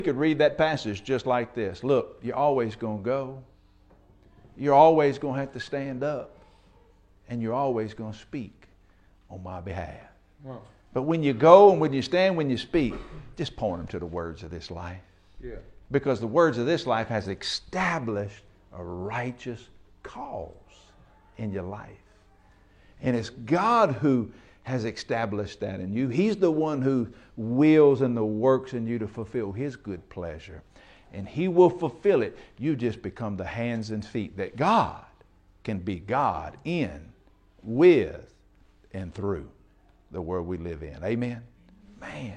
could read that passage just like this. Look, you're always going to go. You're always going to have to stand up. And you're always going to speak on my behalf. Wow. But when you go and when you stand, when you speak, just point them to the words of this life. Yeah. Because the words of this life has established a righteous cause in your life. And it's God who has established that in you. He's the one who wills and the works in you to fulfill His good pleasure. And He will fulfill it. You just become the hands and feet that God can be God in, with, and through the world we live in. Amen? Man,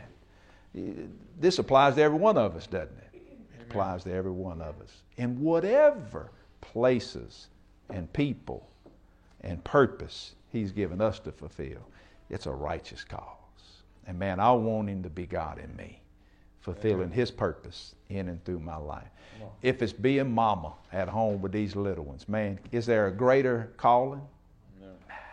this applies to every one of us, doesn't it? It applies to every one of us. In whatever places and people and purpose He's given us to fulfill, it's a righteous cause. And man, I want Him to be God in me, fulfilling His purpose in and through my life. If it's being mama at home with these little ones, man, is there a greater calling? No.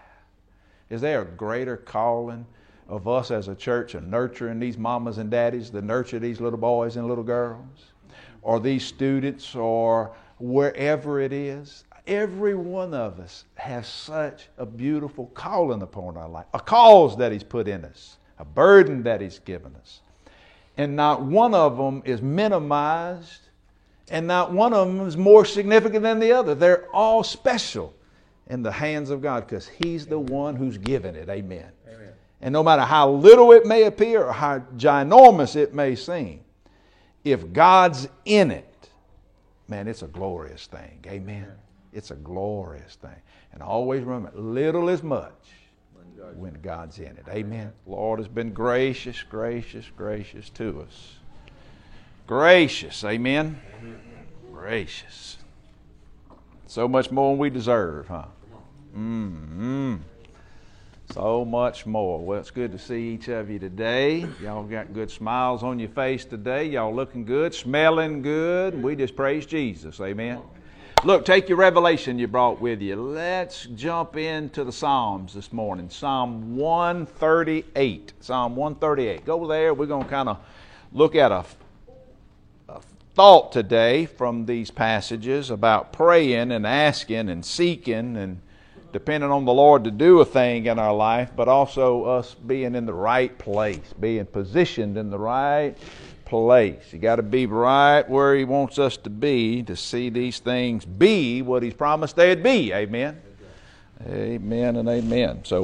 Is there a greater calling of us as a church of nurturing these mamas and daddies to nurture these little boys and little girls? Or these students, or wherever it is? Every one of us has such a beautiful calling upon our life, a cause that He's put in us, a burden that He's given us. And not one of them is minimized, and not one of them is more significant than the other. They're all special in the hands of God because He's the one who's given it. Amen. Amen. And no matter how little it may appear or how ginormous it may seem, if God's in it, man, it's a glorious thing. Amen. It's a glorious thing. And always remember, little is much when God's in it. Amen. The Lord has been gracious, gracious, gracious to us. Gracious. Amen. Gracious. So much more than we deserve, huh? So much more. Well, it's good to see each of you today. Y'all got good smiles on your face today. Y'all looking good, smelling good. We just praise Jesus. Amen. Look, take your revelation you brought with you. Let's jump into the Psalms this morning. Psalm 138. Psalm 138. Go there. We're going to kind of look at a thought today from these passages about praying and asking and seeking and depending on the Lord to do a thing in our life, but also us being in the right place, being positioned in the right place. You got to be right where He wants us to be to see these things be what He's promised they'd be. Amen. Amen and amen. So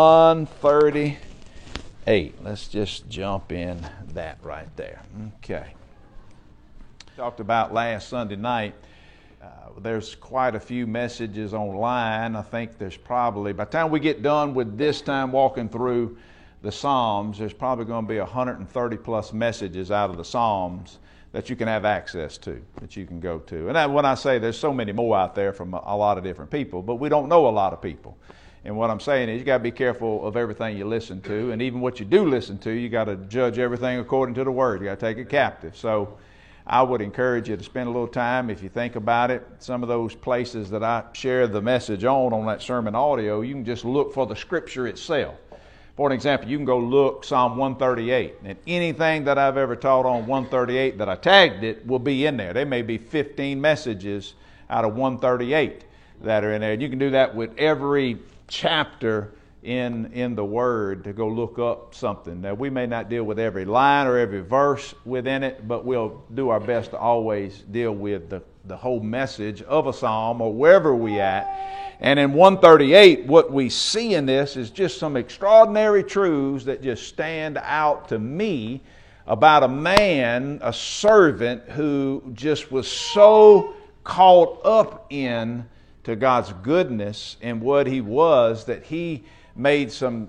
138. Let's just jump in that right there. Okay. Talked about last Sunday night. There's quite a few messages online. I think there's probably, by the time we get done with this time walking through the Psalms, there's probably going to be 130 plus messages out of the Psalms that you can have access to, that you can go to. And when I say there's so many more out there from a lot of different people, but we don't know a lot of people. And what I'm saying is you got to be careful of everything you listen to, and even what you do listen to, you got to judge everything according to the Word. You got to take it captive. So I would encourage you to spend a little time, if you think about it, some of those places that I share the message on that sermon audio, you can just look for the Scripture itself. For an example, you can go look Psalm 138, and anything that I've ever taught on 138 that I tagged it will be in there. There may be 15 messages out of 138 that are in there. You can do that with every chapter in the Word to go look up something. Now, we may not deal with every line or every verse within it, but we'll do our best to always deal with the whole message of a psalm or wherever we at. And in 138, what we see in this is just some extraordinary truths that just stand out to me about a man, a servant, who just was so caught up in to God's goodness and what he was that he made some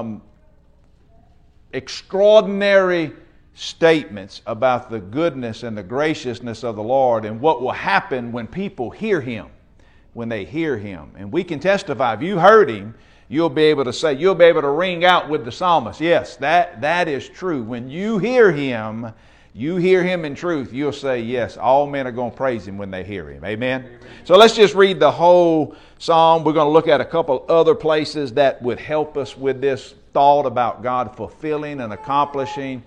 extraordinary statements about the goodness and the graciousness of the Lord and what will happen when people hear Him, when they hear Him. And we can testify, if you heard Him, you'll be able to ring out with the psalmist, yes, that is true. When you hear Him in truth, you'll say, yes, all men are going to praise Him when they hear Him. Amen? Amen. So let's just read the whole psalm. We're going to look at a couple other places that would help us with this thought about God fulfilling and accomplishing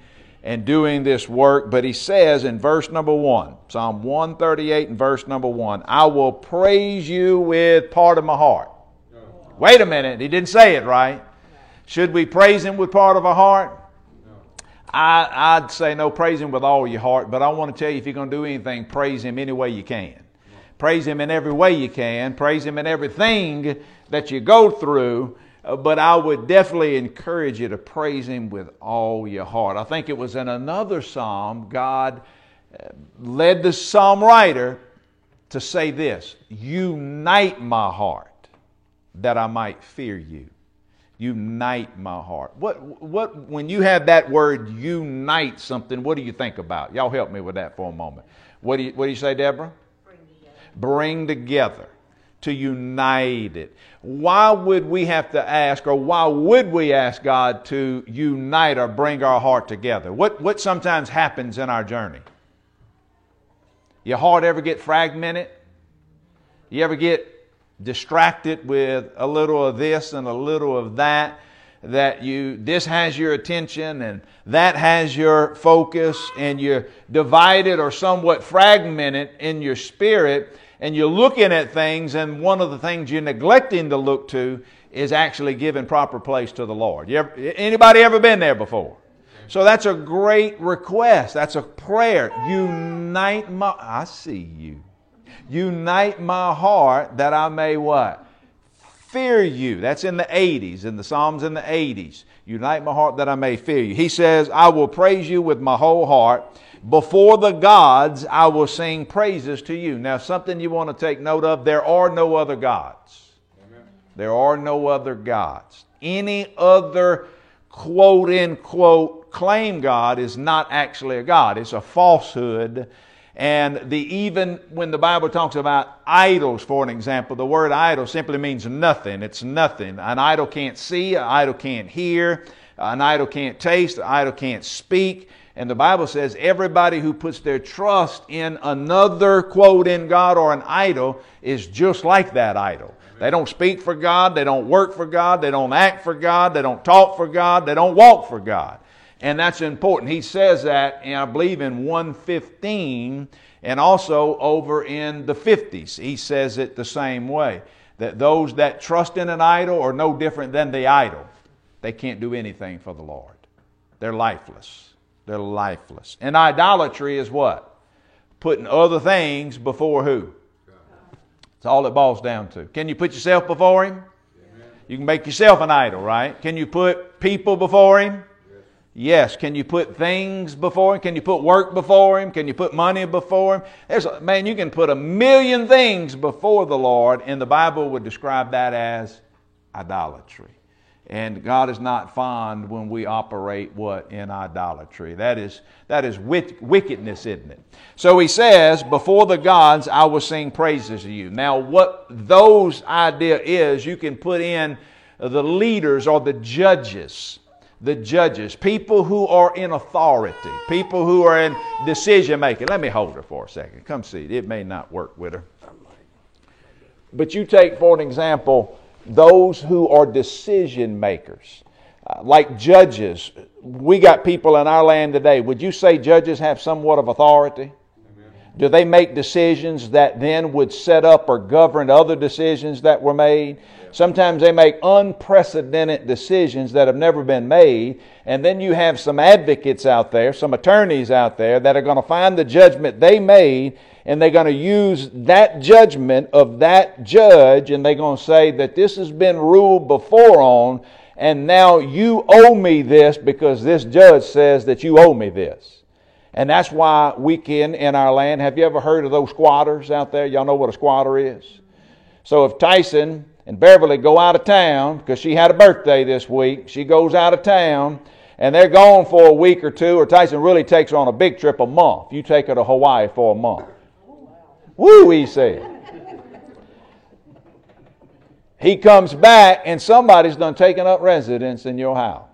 and doing this work. But he says in verse number 1, Psalm 138 and verse number 1, I will praise you with part of my heart. No. Wait a minute, he didn't say it right. Should we praise him with part of our heart? No. I'd say no, praise him with all your heart, but I want to tell you, if you're going to do anything, praise him any way you can. No. Praise him in every way you can. Praise him in everything that you go through. But I would definitely encourage you to praise him with all your heart. I think it was in another psalm, God led the psalm writer to say this, unite my heart that I might fear you. Unite my heart. What when you have that word unite something, what do you think about? Y'all help me with that for a moment. What do you say, Deborah? Bring together. Bring together. To unite it. Why would we have to ask, or why would we ask God to unite or bring our heart together? What sometimes happens in our journey? Your heart ever get fragmented? You ever get distracted with a little of this and a little of that? This has your attention and that has your focus, and you're divided or somewhat fragmented in your spirit. And you're looking at things, and one of the things you're neglecting to look to is actually giving proper place to the Lord. Anybody ever been there before? So that's a great request. That's a prayer. Unite my heart that I may what? Fear you. That's in the 80s, in the Psalms in the 80s. Unite my heart that I may fear you. He says, I will praise you with my whole heart. Before the gods, I will sing praises to you. Now, something you want to take note of, there are no other gods. Amen. There are no other gods. Any other quote-unquote claim God is not actually a God. It's a falsehood. And even when the Bible talks about idols, for an example, the word idol simply means nothing. It's nothing. An idol can't see, an idol can't hear, an idol can't taste, an idol can't speak. And the Bible says everybody who puts their trust in another quote in God or an idol is just like that idol. Amen. They don't speak for God, they don't work for God, they don't act for God, they don't talk for God, they don't walk for God. And that's important. He says that, and I believe in 1:15 and also over in the 50s. He says it the same way. That those that trust in an idol are no different than the idol. They can't do anything for the Lord. They're lifeless. They're lifeless. And idolatry is what? Putting other things before who? That's all it boils down to. Can you put yourself before him? Amen. You can make yourself an idol, right? Can you put people before him? Yes. Can you put things before him? Can you put work before him? Can you put money before him? Man, you can put 1,000,000 things before the Lord, and the Bible would describe that as idolatry. And God is not fond when we operate in idolatry. That is wickedness, isn't it? So he says, before the gods I will sing praises to you. Now what those idea is, you can put in the leaders or the judges. The judges, people who are in authority, people who are in decision making. Let me hold her for a second. Come see. It may not work with her. But you take, for an example, those who are decision makers, like judges. We got people in our land today. Would you say judges have somewhat of authority? Amen. Do they make decisions that then would set up or govern other decisions that were made? Sometimes they make unprecedented decisions that have never been made. And then you have some advocates out there, some attorneys out there that are going to find the judgment they made, and they're going to use that judgment of that judge, and they're going to say that this has been ruled before on, and now you owe me this because this judge says that you owe me this. And that's why we can, in our land, have you ever heard of those squatters out there? Y'all know what a squatter is? So if Tyson and Beverly go out of town, because she had a birthday this week, she goes out of town, and they're gone for a week or two, or Tyson really takes her on a big trip a month. You take her to Hawaii for a month. Woo, he said. He comes back, and somebody's done taken up residence in your house.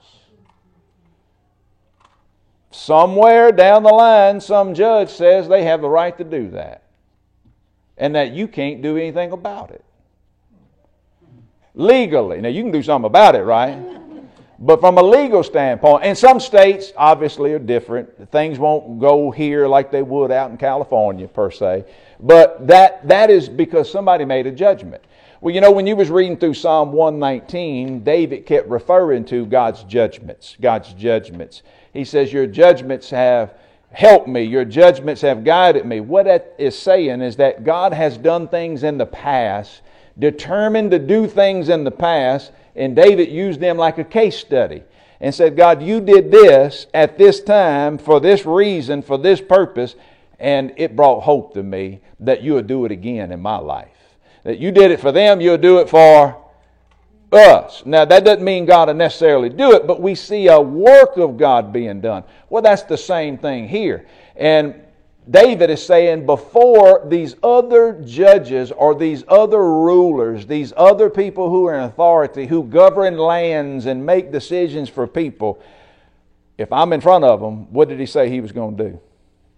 Somewhere down the line, some judge says they have the right to do that, and that you can't do anything about it. Legally. Now, you can do something about it, right? But from a legal standpoint, and some states obviously are different. Things won't go here like they would out in California per se. But that is because somebody made a judgment. Well, you know, when you was reading through Psalm 119, David kept referring to God's judgments. God's judgments. He says, your judgments have helped me. Your judgments have guided me. What that is saying is that God has done things in the past, determined to do things in the past, and David used them like a case study and said, God, you did this at this time for this reason, for this purpose, and it brought hope to me that you would do it again in my life. That you did it for them, you'll do it for us. Now, that doesn't mean God will necessarily do it, but we see a work of God being done. Well, that's the same thing here. And David is saying before these other judges or these other rulers, these other people who are in authority, who govern lands and make decisions for people, if I'm in front of them, what did he say he was going to do?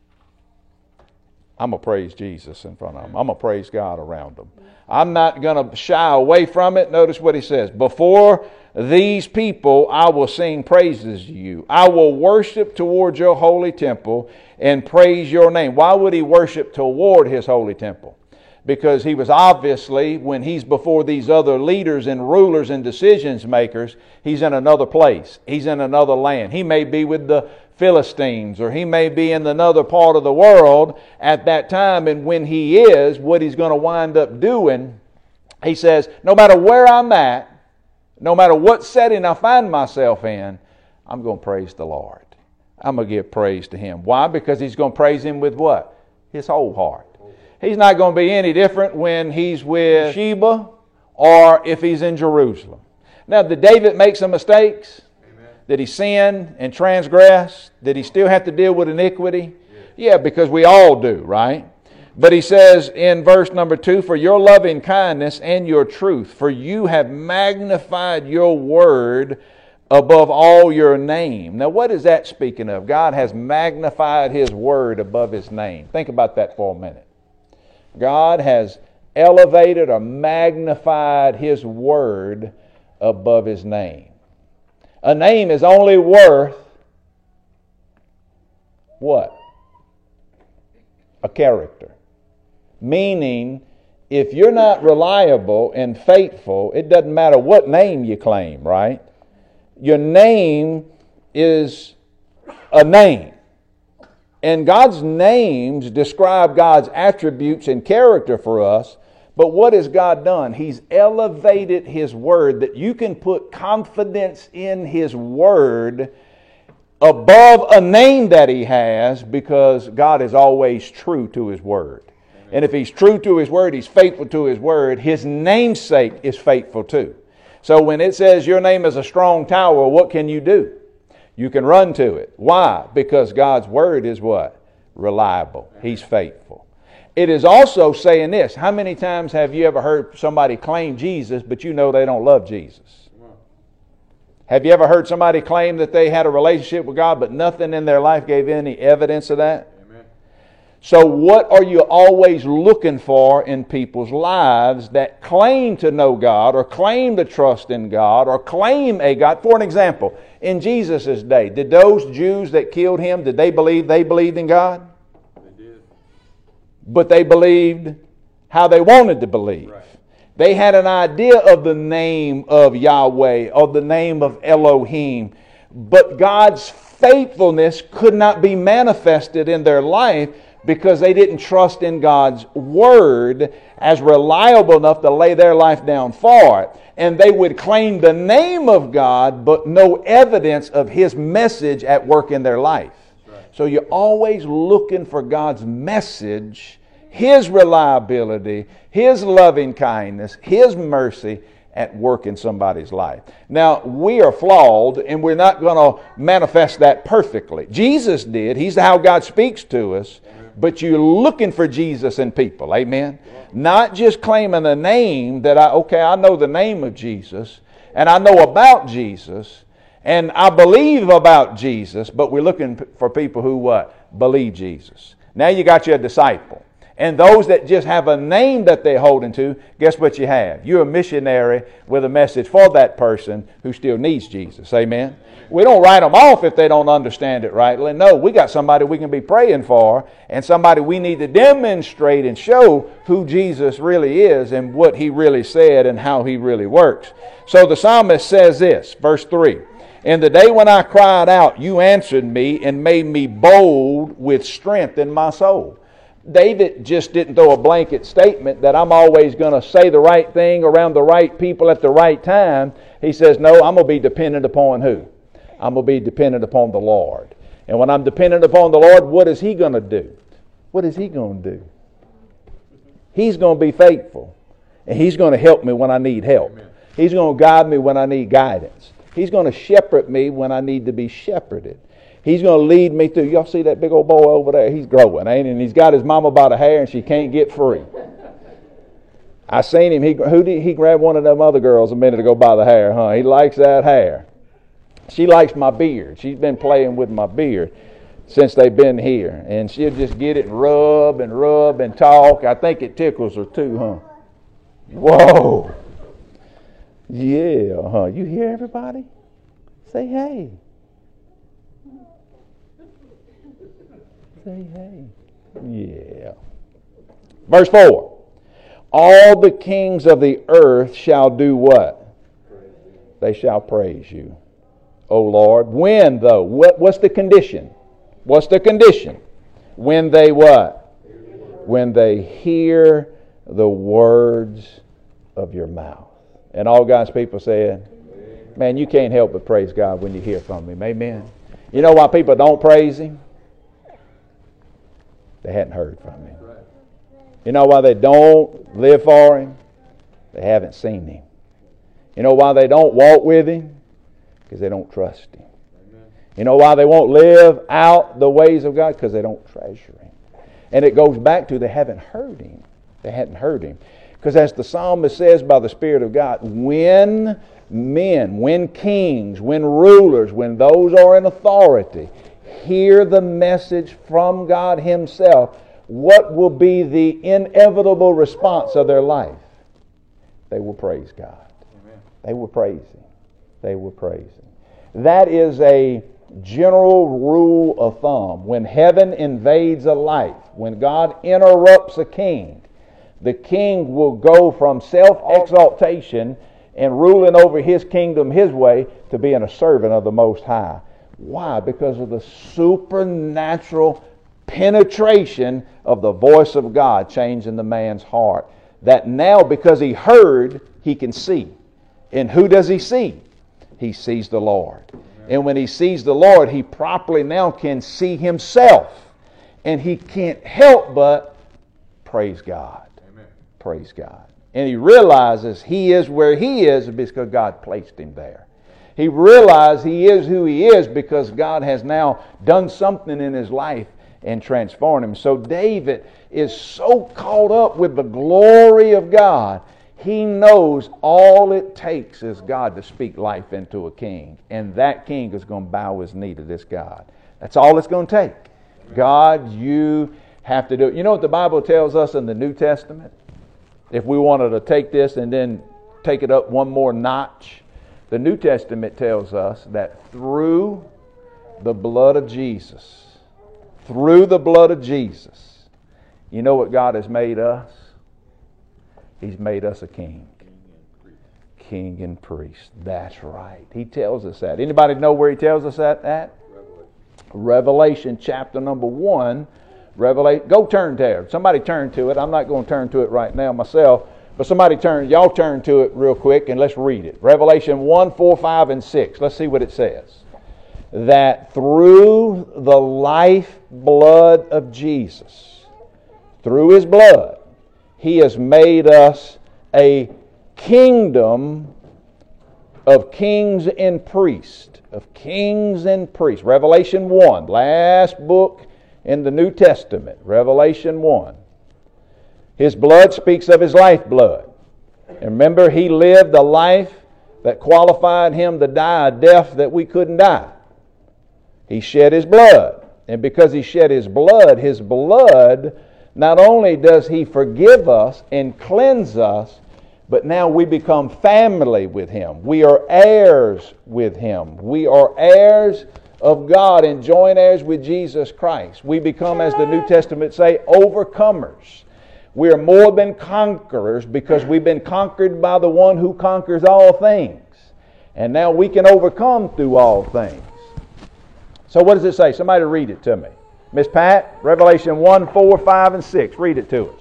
I'm going to praise Jesus in front of them. I'm going to praise God around them. I'm not going to shy away from it. Notice what he says. Before these people, I will sing praises to you. I will worship toward your holy temple and praise your name. Why would he worship toward his holy temple? Because he was obviously, when he's before these other leaders and rulers and decisions makers, he's in another place. He's in another land. He may be with the Philistines, or he may be in another part of the world at that time, and when he is, what he's going to wind up doing, he says, no matter where I'm at, no matter what setting I find myself in, I'm going to praise the Lord. I'm going to give praise to him. Why? Because he's going to praise him with what? His whole heart. He's not going to be any different when he's with Sheba or if he's in Jerusalem. Now, did David make some mistakes? Did he sin and transgress? Did he still have to deal with iniquity? Yeah, because we all do, right? But he says in verse number 2, for your loving kindness and your truth, for you have magnified your word above all your name. Now, what is that speaking of? God has magnified his word above his name. Think about that for a minute. God has elevated or magnified his word above his name. A name is only worth what? A character. Meaning, if you're not reliable and faithful, it doesn't matter what name you claim, right? Your name is a name. And God's names describe God's attributes and character for us. But what has God done? He's elevated his word that you can put confidence in his word above a name that he has, because God is always true to his word. Amen. And if he's true to his word, he's faithful to his word, his namesake is faithful too. So when it says your name is a strong tower, what can you do? You can run to it. Why? Because God's word is what? Reliable. He's faithful. It is also saying this. How many times have you ever heard somebody claim Jesus, but you know they don't love Jesus? Have you ever heard somebody claim that they had a relationship with God, but nothing in their life gave any evidence of that? Amen. So what are you always looking for in people's lives that claim to know God, or claim to trust in God, or claim a God? For an example, in Jesus' day, did those Jews that killed him, did they believed in God? But they believed how they wanted to believe. Right. They had an idea of the name of Yahweh, or the name of Elohim. But God's faithfulness could not be manifested in their life because they didn't trust in God's word as reliable enough to lay their life down for it. And they would claim the name of God, but no evidence of his message at work in their life. So you're always looking for God's message, his reliability, his loving kindness, his mercy at work in somebody's life. Now, we are flawed, and we're not going to manifest that perfectly. Jesus did. He's how God speaks to us. But you're looking for Jesus in people. Amen? Not just claiming a name that I know the name of Jesus, and I know about Jesus, and I believe about Jesus, but we're looking for people who what? Believe Jesus. Now you got you a disciple. And those that just have a name that they're holding to, guess what you have? You're a missionary with a message for that person who still needs Jesus. Amen? We don't write them off if they don't understand it rightly. No, we got somebody we can be praying for, and somebody we need to demonstrate and show who Jesus really is and what He really said and how He really works. So the psalmist says this, verse 3, "In the day when I cried out, you answered me and made me bold with strength in my soul." David just didn't throw a blanket statement that I'm always going to say the right thing around the right people at the right time. He says, no, I'm going to be dependent upon who? I'm going to be dependent upon the Lord. And when I'm dependent upon the Lord, what is He going to do? What is He going to do? He's going to be faithful. And He's going to help me when I need help. Amen. He's going to guide me when I need guidance. He's going to shepherd me when I need to be shepherded. He's going to lead me through. Y'all see that big old boy over there? He's growing, ain't he? And he's got his mama by the hair and she can't get free. I seen him. He grabbed one of them other girls a minute ago by the hair, huh? He likes that hair. She likes my beard. She's been playing with my beard since they've been here. And she'll just get it and rub and talk. I think it tickles her too, huh? Whoa. Yeah, huh? You hear everybody? Say hey. Say hey. Yeah. Verse 4. All the kings of the earth shall do what? They shall praise you, O Lord. When though? What's the condition? What's the condition? When they what? When they hear the words of your mouth. And all God's people said, man, you can't help but praise God when you hear from Him. Amen. You know why people don't praise Him? They hadn't heard from Him. You know why they don't live for Him? They haven't seen Him. You know why they don't walk with Him? Because they don't trust Him. You know why they won't live out the ways of God? Because they don't treasure Him. And it goes back to they haven't heard Him. They hadn't heard Him. Because as the psalmist says by the Spirit of God, when men, when kings, when rulers, when those are in authority, hear the message from God Himself, what will be the inevitable response of their life? They will praise God. Amen. They will praise Him. They will praise Him. That is a general rule of thumb. When heaven invades a life, when God interrupts a king, the king will go from self-exaltation and ruling over his kingdom his way to being a servant of the Most High. Why? Because of the supernatural penetration of the voice of God changing the man's heart. That now, because he heard, he can see. And who does he see? He sees the Lord. And when he sees the Lord, he properly now can see himself. And he can't help but praise God. Amen. Praise God. And he realizes he is where he is because God placed him there. He realizes he is who he is because God has now done something in his life and transformed him. So David is so caught up with the glory of God, he knows all it takes is God to speak life into a king. And that king is going to bow his knee to this God. That's all it's going to take. God, you have to do it. You know what the Bible tells us in the New Testament? If we wanted to take this and then take it up one more notch, the New Testament tells us that through the blood of Jesus, you know what God has made us? He's made us a king. King and priest. That's right. He tells us that. Anybody know where he tells us that at? Revelation chapter number 1. Go turn there. Somebody turn to it. I'm not going to turn to it right now myself. But y'all turn to it real quick and let's read it. Revelation 1, 4, 5, and 6. Let's see what it says. That through the life blood of Jesus, through His blood, He has made us a kingdom of kings and priests. Of kings and priests. Revelation 1, last book in the New Testament. Revelation 1. His blood speaks of His lifeblood. And remember, He lived a life that qualified Him to die a death that we couldn't die. He shed His blood. And because He shed His blood not only does He forgive us and cleanse us, but now we become family with Him. We are heirs with Him. We are heirs of God and joint heirs with Jesus Christ. We become, as the New Testament say, overcomers. We are more than conquerors because we've been conquered by the one who conquers all things. And now we can overcome through all things. So what does it say? Somebody read it to me. Miss Pat, Revelation 1, 4, 5, and 6. Read it to us.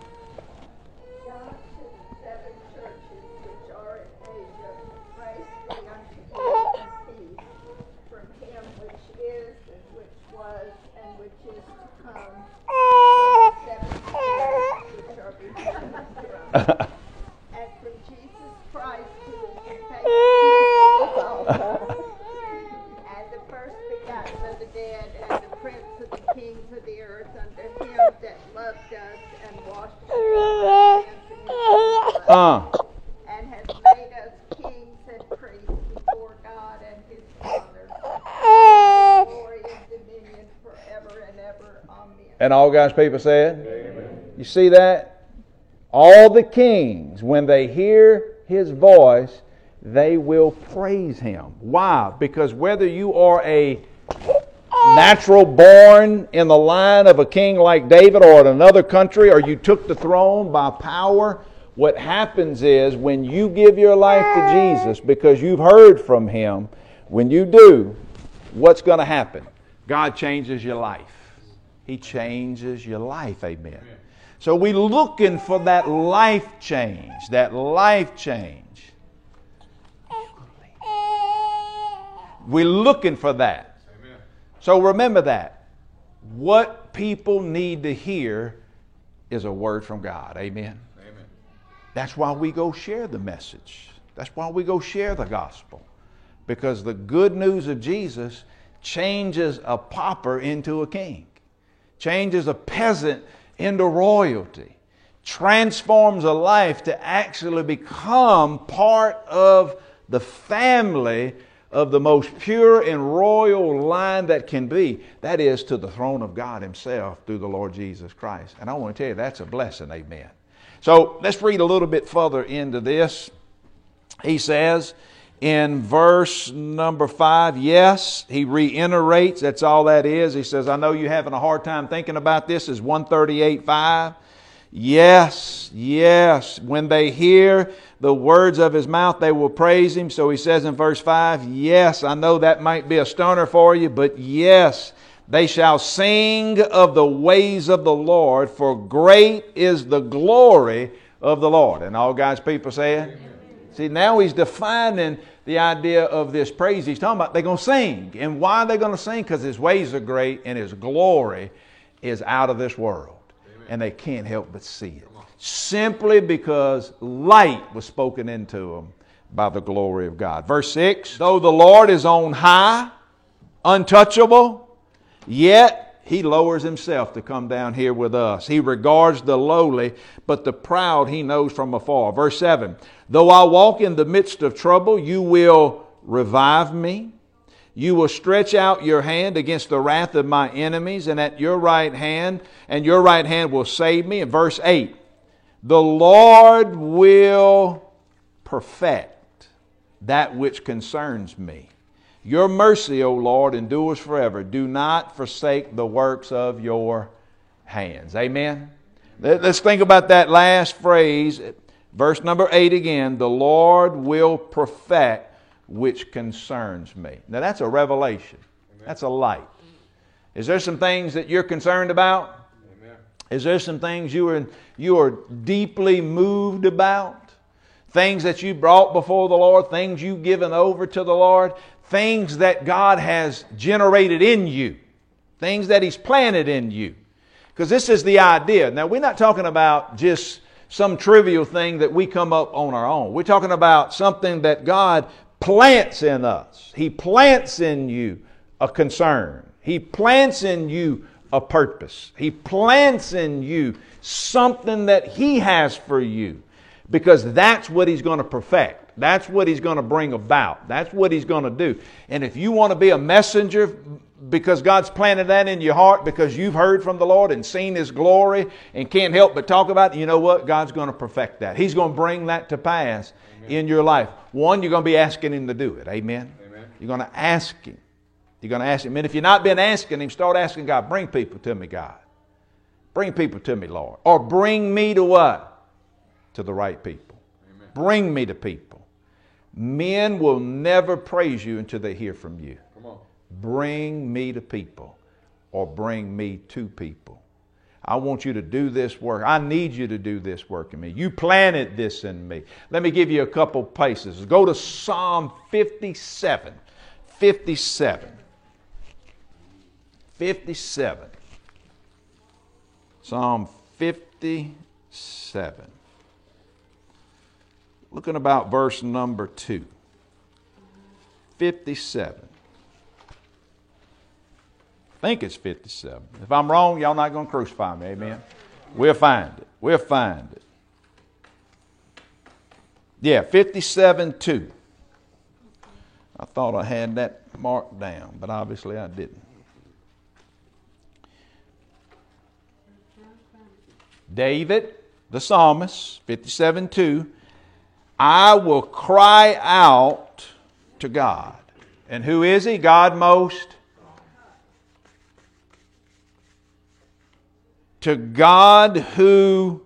And from Jesus Christ, who is faithful, and the first begotten of the dead, and the prince of the kings of the earth, unto Him that loved us and washed us in His blood, and has made us kings and priests before God and His Father. Glory and dominion forever and ever. Amen. And all God's people said, Amen. You see that? All the kings, when they hear His voice, they will praise Him. Why? Because whether you are a natural born in the line of a king like David or in another country, or you took the throne by power, what happens is when you give your life to Jesus because you've heard from Him, when you do, what's going to happen? God changes your life. He changes your life. Amen. So we're looking for that life change, We're looking for that. Amen. So remember that. What people need to hear is a word from God. Amen. Amen. That's why we go share the message. That's why we go share the gospel. Because the good news of Jesus changes a pauper into a king, changes a peasant into royalty, transforms a life to actually become part of the family of the most pure and royal line that can be. That is to the throne of God Himself through the Lord Jesus Christ. And I want to tell you, that's a blessing. Amen. So let's read a little bit further into this. He says in verse number 5, yes, he reiterates, that's all that is. He says, I know you're having a hard time thinking about this, is 138:5. Yes, yes, when they hear the words of His mouth, they will praise Him. So he says in verse 5, yes, I know that might be a stunner for you, but yes, they shall sing of the ways of the Lord, for great is the glory of the Lord. And all God's people say it? See, now he's defining the idea of this praise. He's talking about they're going to sing. And why are they going to sing? Because His ways are great and His glory is out of this world. Amen. And they can't help but see it. Simply because light was spoken into them by the glory of God. Verse 6, though the Lord is on high, untouchable, yet He lowers Himself to come down here with us. He regards the lowly, but the proud He knows from afar. Verse 7, though I walk in the midst of trouble, you will revive me. You will stretch out your hand against the wrath of my enemies, and at your right hand, and your right hand will save me. And verse 8, the Lord will perfect that which concerns me. Your mercy, O Lord, endures forever. Do not forsake the works of your hands. Amen. Let's think about that last phrase. Verse number 8 again. The Lord will perfect which concerns me. Now that's a revelation. Amen. That's a light. Is there some things that you're concerned about? Amen. Is there some things you are deeply moved about? Things that you brought before the Lord, things you've given over to the Lord, things that God has generated in you, things that He's planted in you. Because this is the idea. Now, we're not talking about just some trivial thing that we come up on our own. We're talking about something that God plants in us. He plants in you a concern. He plants in you a purpose. He plants in you something that He has for you. Because that's what He's going to perfect. That's what He's going to bring about. That's what He's going to do. And if you want to be a messenger because God's planted that in your heart, because you've heard from the Lord and seen His glory and can't help but talk about it, you know what? God's going to perfect that. He's going to bring that to pass in your life. One, you're going to be asking Him to do it. Amen? You're going to ask Him. You're going to ask Him. And if you've not been asking Him, start asking God, bring people to me, God. Bring people to me, Lord. Or bring me to what? To the right people. Amen. Bring me to people. Men will never praise you until they hear from you. Come on. Bring me to people, or bring me to people. I want you to do this work. I need you to do this work in me. You planted this in me. Let me give you a couple places. Go to Psalm 57. 57. 57. Psalm 57. Looking about verse number 2. 57. I think it's 57. If I'm wrong, y'all not going to crucify me. Amen. We'll find it. We'll find it. Yeah, 57:2. I thought I had that marked down, but obviously I didn't. David, the psalmist, 57:2. I will cry out to God. And who is He? God most. To God who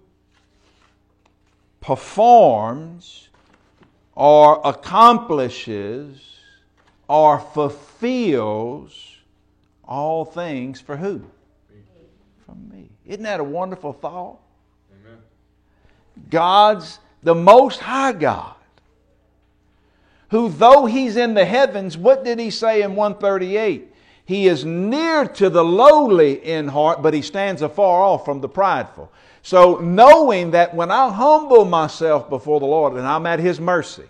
performs or accomplishes or fulfills all things for who? For me. Isn't that a wonderful thought? Amen. God's the Most High God, who though He's in the heavens, what did He say in 138? He is near to the lowly in heart, but He stands afar off from the prideful. So knowing that when I humble myself before the Lord and I'm at His mercy,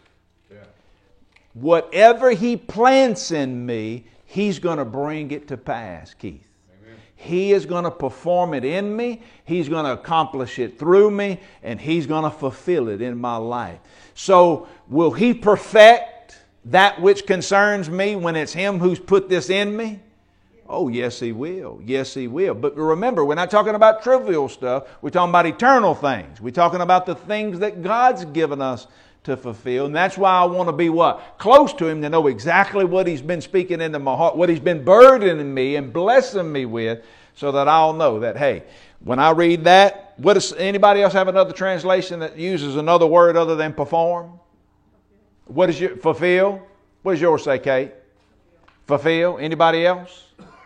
whatever He plants in me, He's going to bring it to pass, Keith. He is going to perform it in me. He's going to accomplish it through me. And He's going to fulfill it in my life. So will He perfect that which concerns me when it's Him who's put this in me? Oh, yes, He will. Yes, He will. But remember, we're not talking about trivial stuff. We're talking about eternal things. We're talking about the things that God's given us to fulfill. And that's why I want to be what? Close to Him, to know exactly what He's been speaking into my heart, what He's been burdening me and blessing me with, so that I'll know that, hey, when I read that, what does anybody else have another translation that uses another word other than perform? What is your fulfill? What does yours say, Kate? Fulfill. Anybody else?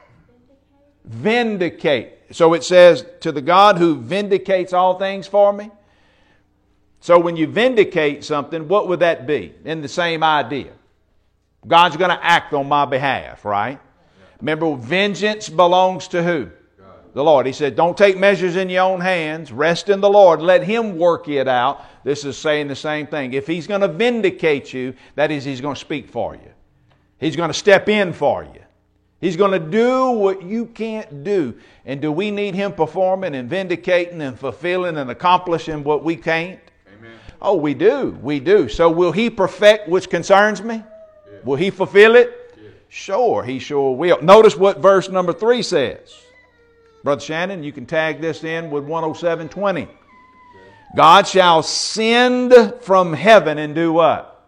Vindicate. So it says, to the God who vindicates all things for me. So when you vindicate something, what would that be? In the same idea. God's going to act on my behalf, right? Remember, vengeance belongs to who? God. The Lord. He said, don't take measures in your own hands. Rest in the Lord. Let Him work it out. This is saying the same thing. If He's going to vindicate you, that is, He's going to speak for you. He's going to step in for you. He's going to do what you can't do. And do we need Him performing and vindicating and fulfilling and accomplishing what we can't? Amen. Oh, we do. We do. So will He perfect which concerns me? Yeah. Will He fulfill it? Yeah. Sure, He sure will. Notice what verse number 3 says. Brother Shannon, you can tag this in with 107:20. God shall send from heaven and do what?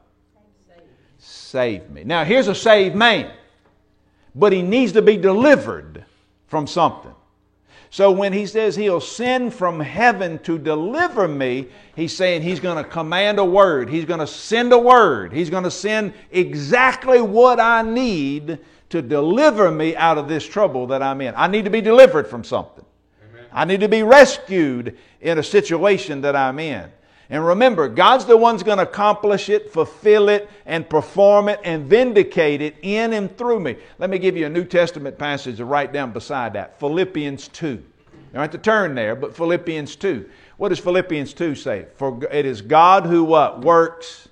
Save me. Now here's a saved man. But he needs to be delivered from something. So when He says He'll send from heaven to deliver me, He's saying He's going to command a word. He's going to send a word. He's going to send exactly what I need to deliver me out of this trouble that I'm in. I need to be delivered from something. Amen. I need to be rescued in a situation that I'm in. And remember, God's the one who's going to accomplish it, fulfill it, and perform it, and vindicate it in and through me. Let me give you a New Testament passage to write down beside that. Philippians 2. You don't have to turn there, but Philippians 2. What does Philippians 2 say? For it is God who what? Works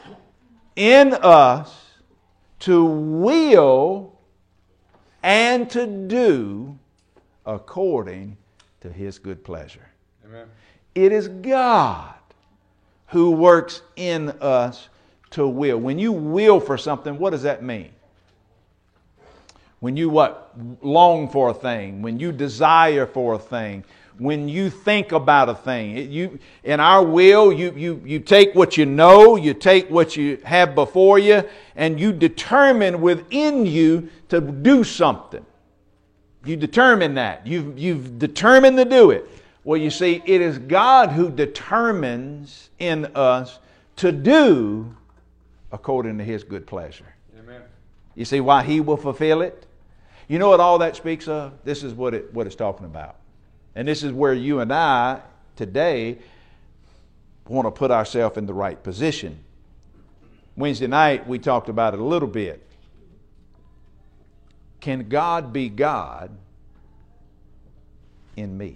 in us to will and to do according to His good pleasure. Amen. It is God who works in us to will. When you will for something, what does that mean? When you long for a thing, when you desire for a thing, when you think about a thing. In our will, you take what you know, you take what you have before you, and you determine within you to do something. You determine that. You've determined to do it. Well, you see, it is God who determines in us to do according to His good pleasure. Amen. You see why He will fulfill it? You know what all that speaks of? This is what it's talking about. And this is where you and I today want to put ourselves in the right position. Wednesday night we talked about it a little bit. Can God be God in me?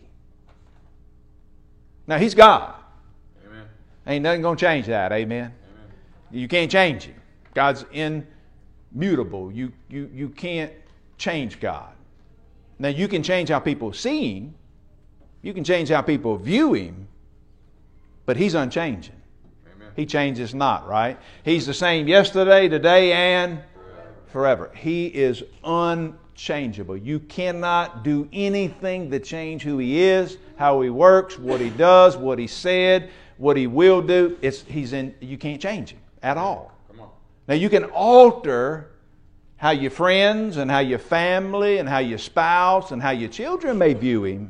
Now He's God. Amen. Ain't nothing going to change that. Amen. Amen. You can't change Him. God's immutable. You can't change God. Now you can change how people see Him. You can change how people view Him. But He's unchanging. Amen. He changes not, right? He's the same yesterday, today, and forever. He is unchangeable. You cannot do anything to change who He is, how He works, what He does, what He said, what He will do. You can't change Him at all. Come on. Now you can alter how your friends and how your family and how your spouse and how your children may view Him,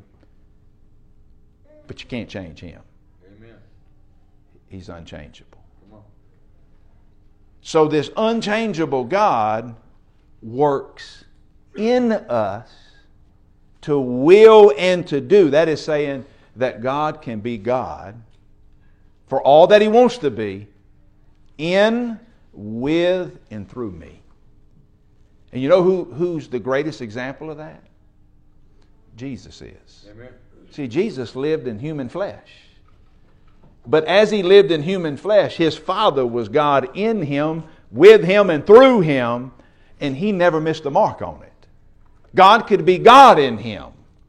but you can't change Him. Amen. He's unchangeable. Come on. So this unchangeable God works in us to will and to do. That is saying that God can be God for all that He wants to be in, with, and through me. And you know who's the greatest example of that? Jesus is. Amen. See, Jesus lived in human flesh. But as He lived in human flesh, His Father was God in Him, with Him, and through Him, and He never missed the mark on it. God could be God in Him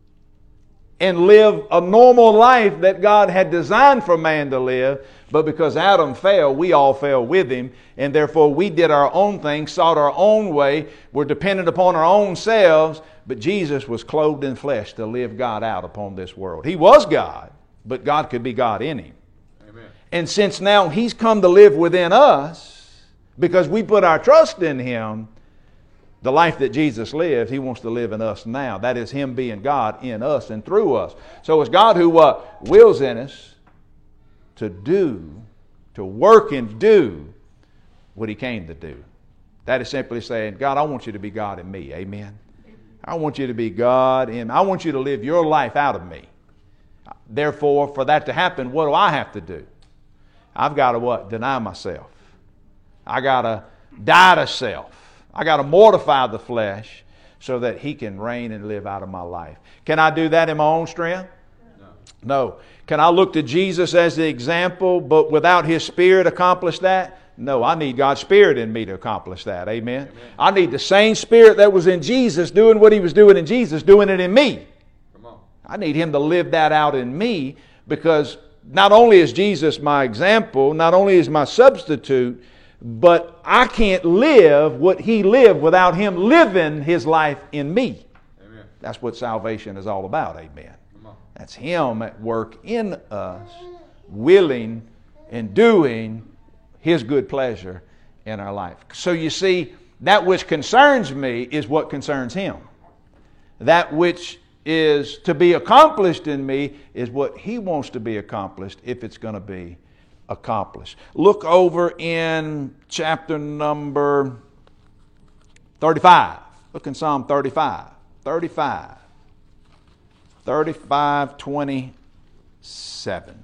and live a normal life that God had designed for man to live, but because Adam fell, we all fell with him, and therefore we did our own thing, sought our own way, were dependent upon our own selves, but Jesus was clothed in flesh to live God out upon this world. He was God, but God could be God in Him. Amen. And since now He's come to live within us, because we put our trust in Him, the life that Jesus lived, He wants to live in us now. That is Him being God in us and through us. So it's God who wills in us to do, to work and do what He came to do. That is simply saying, God, I want You to be God in me. Amen. I want You to be God in me. I want You to live Your life out of me. Therefore, for that to happen, what do I have to do? I've got to deny myself. I got to die to self. I got to mortify the flesh so that He can reign and live out of my life. Can I do that in my own strength? No. Can I look to Jesus as the example, but without His Spirit accomplish that? No, I need God's Spirit in me to accomplish that. Amen. I need the same Spirit that was in Jesus doing what He was doing in Jesus, doing it in me. Come on. I need Him to live that out in me, because not only is Jesus my example, not only is my substitute, but I can't live what He lived without Him living His life in me. Amen. That's what salvation is all about. Amen. Come on. That's Him at work in us, willing and doing His good pleasure in our life. So you see, that which concerns me is what concerns Him. That which is to be accomplished in me is what He wants to be accomplished, if it's going to be accomplished. Look over in chapter number 35. Look in Psalm 35. 35:27.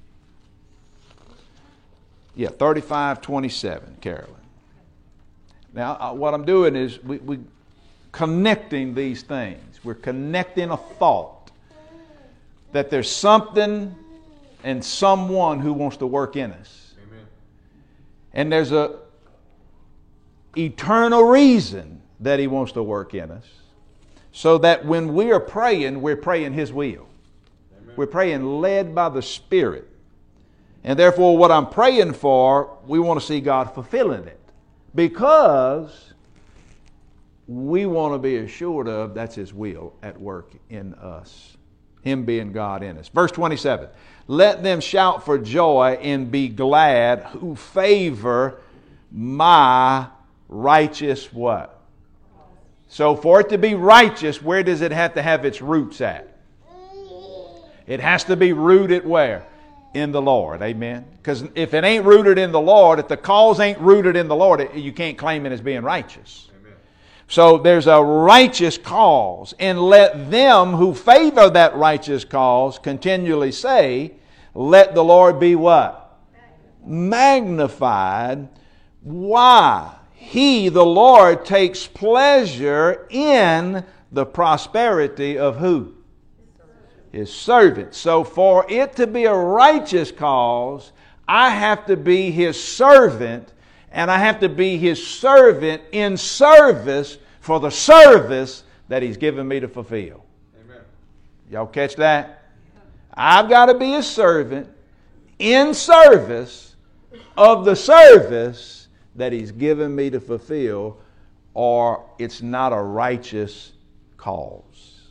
Yeah, 35:27, Carolyn. Now, what I'm doing is we connecting these things. We're connecting a thought that there's something and someone who wants to work in us. Amen. And there's a eternal reason that He wants to work in us, so that when we are praying, we're praying His will. Amen. We're praying led by the Spirit. And therefore, what I'm praying for, we want to see God fulfilling it. Because we want to be assured of that's His will at work in us. Him being God in us. Verse 27. Let them shout for joy and be glad who favor my righteous what? So for it to be righteous, where does it have to have its roots at? It has to be rooted where? In the Lord. Amen. Because if it ain't rooted in the Lord, if the cause ain't rooted in the Lord, you can't claim it as being righteous. Amen. So there's a righteous cause. And let them who favor that righteous cause continually say, let the Lord be what? Magnified. Why? He, the Lord, takes pleasure in the prosperity of who? His servant. So for it to be a righteous cause, I have to be His servant, and I have to be His servant in service for the service that He's given me to fulfill. Amen. Y'all catch that? I've got to be His servant in service of the service that He's given me to fulfill, or it's not a righteous cause.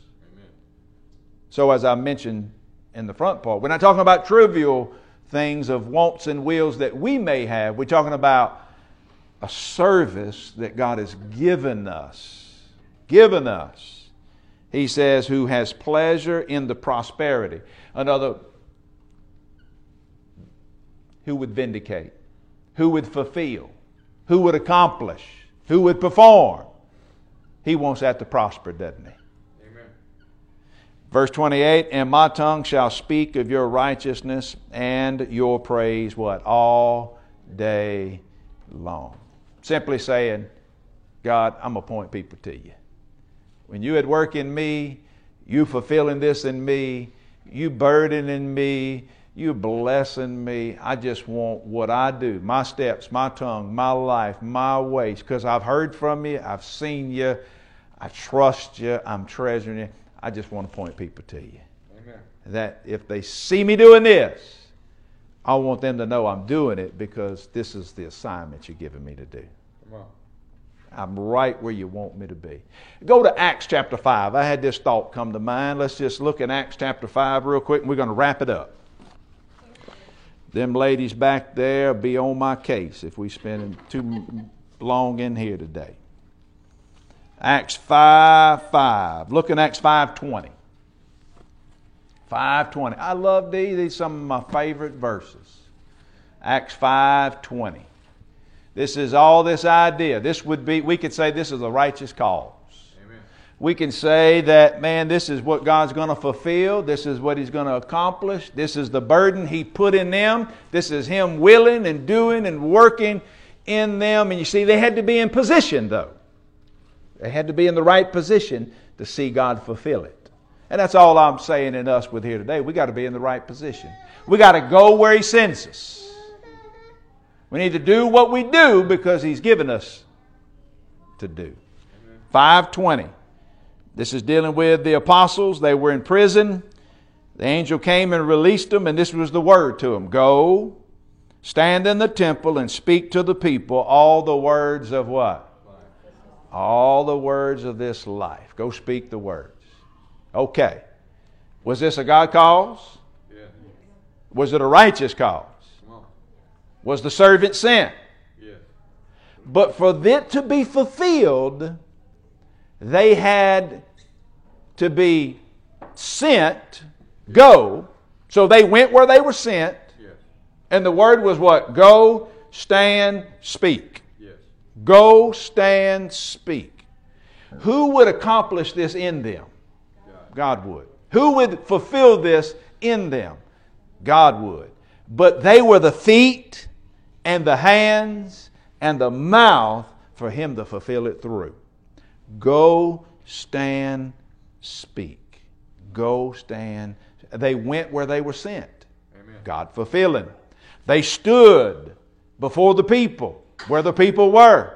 So as I mentioned in the front part, we're not talking about trivial things of wants and wills that we may have. We're talking about a service that God has given us. Given us. He says, who has pleasure in the prosperity. Another, who would vindicate, who would fulfill, who would accomplish, who would perform. He wants that to prosper, doesn't He? Verse 28, and my tongue shall speak of your righteousness and your praise, what? All day long. Simply saying, God, I'm going to point people to you. When you at work in me, you fulfilling this in me, you burdening me, you blessing me. I just want what I do, my steps, my tongue, my life, my ways, because I've heard from you, I've seen you, I trust you, I'm treasuring you. I just want to point people to you. Amen. That if they see me doing this, I want them to know I'm doing it because this is the assignment you're giving me to do. Come on. I'm right where you want me to be. Go to Acts chapter 5. I had this thought come to mind. Let's just look at Acts chapter 5 real quick and we're going to wrap it up. Them ladies back there be on my case if we spend too long in here today. Acts 5:5. Look in Acts 5:20. 5:20. I love these. These are some of my favorite verses. Acts 5:20. This is all this idea. This would be, we could say this is a righteous cause. Amen. We can say that, man, this is what God's going to fulfill. This is what He's going to accomplish. This is the burden He put in them. This is Him willing and doing and working in them. And you see, they had to be in position, though. They had to be in the right position to see God fulfill it. And that's all I'm saying in us with here today. We got to be in the right position. We got to go where He sends us. We need to do what we do because He's given us to do. 5:20. This is dealing with the apostles. They were in prison. The angel came and released them, and this was the word to them. Go, stand in the temple and speak to the people all the words of what? All the words of this life. Go speak the words. Okay. Was this a God cause? Yeah. Was it a righteous cause? Was the servant sent? Yeah. But for it to be fulfilled, they had to be sent, go. So they went where they were sent. Yeah. And the word was what? Go, stand, speak. Go, stand, speak. Who would accomplish this in them? God would. Who would fulfill this in them? God would. But they were the feet and the hands and the mouth for Him to fulfill it through. Go, stand, speak. Go, stand. They went where they were sent. Amen. God fulfilling. They stood before the people, where the people were.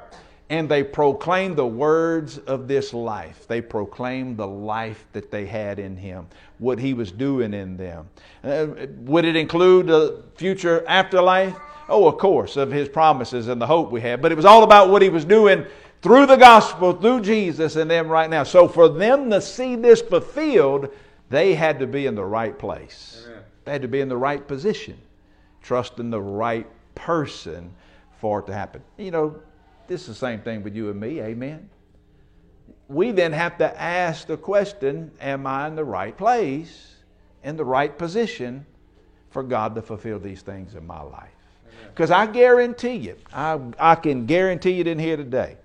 and they proclaimed the words of this life. They proclaimed the life that they had in Him, what He was doing in them. Would it include the future afterlife? Oh, of course, of His promises and the hope we have. But it was all about what He was doing through the gospel, through Jesus and them right now. So for them to see this fulfilled, they had to be in the right place. Amen. They had to be in the right position, trusting the right person for it to happen. You know, this is the same thing with you and me, amen? We then have to ask the question, am I in the right place, in the right position for God to fulfill these things in my life? Because I guarantee you, I can guarantee you in here today,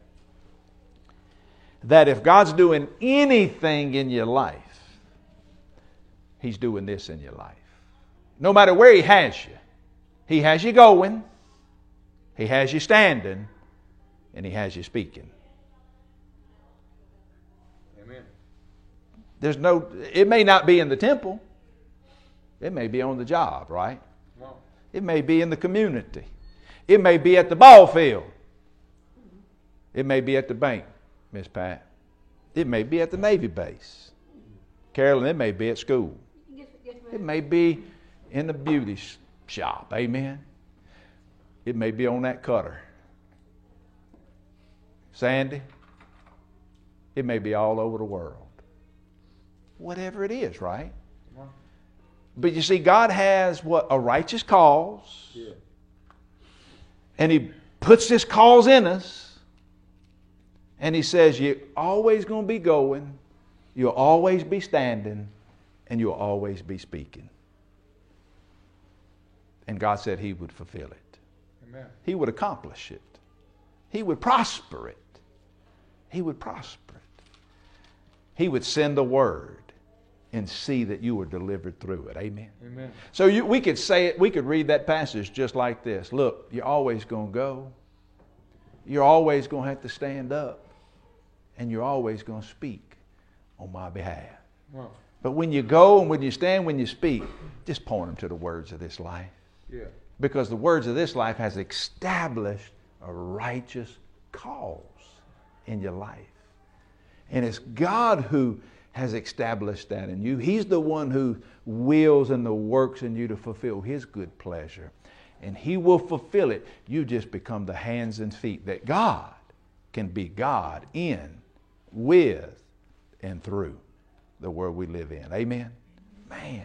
that if God's doing anything in your life, He's doing this in your life. No matter where He has you. He has you going, He has you standing, and He has you speaking. Amen. It may not be in the temple. It may be on the job, right? Come on. It may be in the community. It may be at the ball field. It may be at the bank, Miss Pat. It may be at the Navy base. Carolyn, it may be at school. It may be in the beauty shop. Amen. It may be on that cutter. Sandy, it may be all over the world. Whatever it is, right? Come on. But you see, God has what? A righteous cause. Yeah. And He puts this cause in us. And He says, you're always going to be going. You'll always be standing. And you'll always be speaking. And God said He would fulfill it. Amen. He would accomplish it. He would prosper it. He would prosper it. He would send a word and see that you were delivered through it. Amen. Amen. So we could say it, we could read that passage just like this. Look, you're always going to go. You're always going to have to stand up. And you're always going to speak on my behalf. Wow. But when you go and when you stand, when you speak, just point them to the words of this life. Yeah. Because the words of this life has established a righteous cause in your life. And it's God who has established that in you. He's the one who wills and the works in you to fulfill His good pleasure. And He will fulfill it. You just become the hands and feet that God can be God in, with, and through the world we live in. Amen? Man,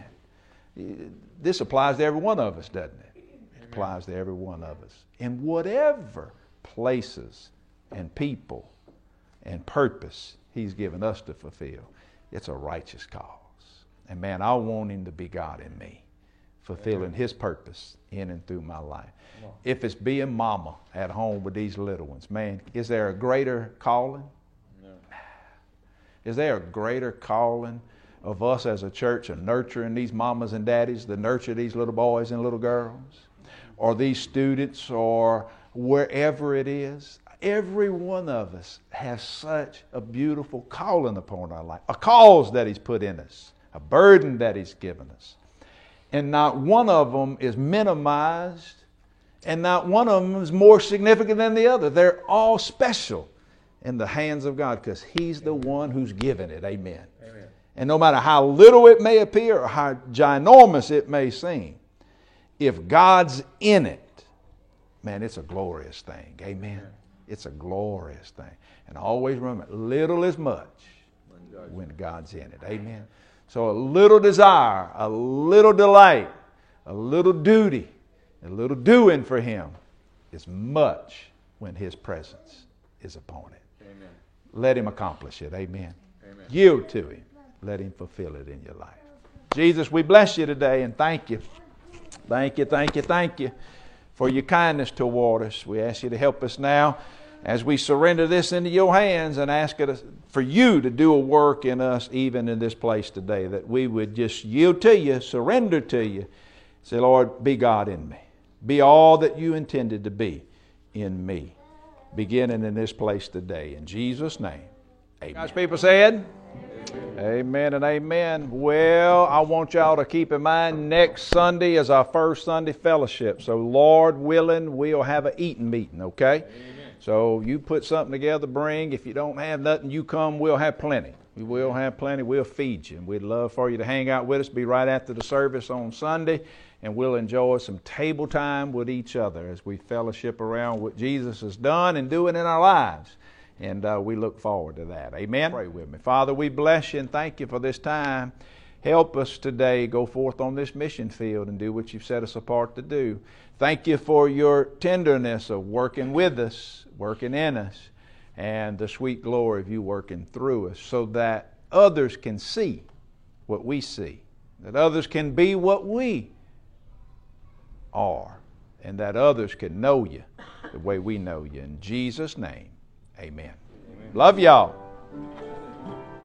this applies to every one of us, doesn't it? It applies to every one of us. In whatever places and people and purpose He's given us to fulfill, it's a righteous cause. And man, I want Him to be God in me, fulfilling His purpose in and through my life. If it's being mama at home with these little ones, man, is there a greater calling? No. Is there a greater calling of us as a church of nurturing these mamas and daddies to nurture these little boys and little girls? Or these students, or wherever it is? Every one of us has such a beautiful calling upon our life, a cause that He's put in us, a burden that He's given us. And not one of them is minimized, and not one of them is more significant than the other. They're all special in the hands of God because He's the one who's given it. Amen. Amen. And no matter how little it may appear or how ginormous it may seem, if God's in it, man, it's a glorious thing. Amen. It's a glorious thing. And always remember, little is much when God's in it. Amen. So a little desire, a little delight, a little duty, a little doing for Him is much when His presence is upon it. Amen. Let Him accomplish it. Amen. Amen. Yield to Him. Let Him fulfill it in your life. Jesus, we bless You today and thank You. Thank You, thank You, thank You for Your kindness toward us. We ask You to help us now as we surrender this into Your hands and ask it for You to do a work in us even in this place today, that we would just yield to You, surrender to You. Say, Lord, be God in me. Be all that You intended to be in me, beginning in this place today. In Jesus' name, amen. God's people said, amen and amen. Well, I want y'all to keep in mind next Sunday is our first Sunday fellowship. So, Lord willing, we'll have an eating meeting, okay? Amen. So you put something together, bring. If you don't have nothing, you come, we'll have plenty. We will have plenty. We'll feed you. And we'd love for you to hang out with us, be right after the service on Sunday, and we'll enjoy some table time with each other as we fellowship around what Jesus has done and doing in our lives. And we look forward to that. Amen? Pray with me. Father, we bless you and thank you for this time. Help us today go forth on this mission field and do what you've set us apart to do. Thank you for your tenderness of working with us, working in us, and the sweet glory of you working through us so that others can see what we see, that others can be what we are, and that others can know you the way we know you. In Jesus' name, amen. Love y'all.